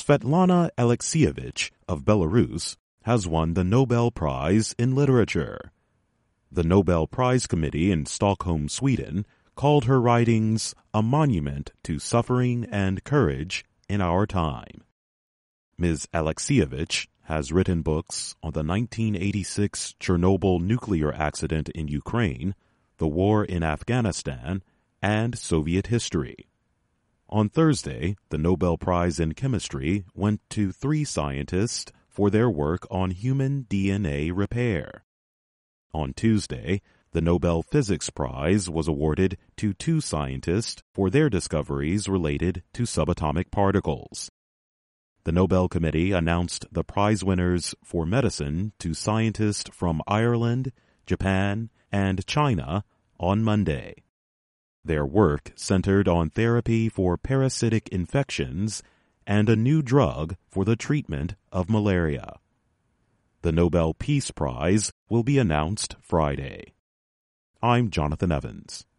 Svetlana Alexievich of Belarus has won the Nobel Prize in Literature. The Nobel Prize Committee in Stockholm, Sweden, called her writings a monument to suffering and courage in our time. Ms. Alexievich has written books on the 1986 Chernobyl nuclear accident in Ukraine, the war in Afghanistan, and Soviet history. On Thursday, the Nobel Prize in Chemistry went to 3 scientists for their work on human DNA repair. On Tuesday, the Nobel Physics Prize was awarded to 2 scientists for their discoveries related to subatomic particles. The Nobel Committee announced the prize winners for medicine to scientists from Ireland, Japan, and China on Monday. Their work centered on therapy for parasitic infections and a new drug for the treatment of malaria. The Nobel Peace Prize will be announced Friday. I'm Jonathan Evans.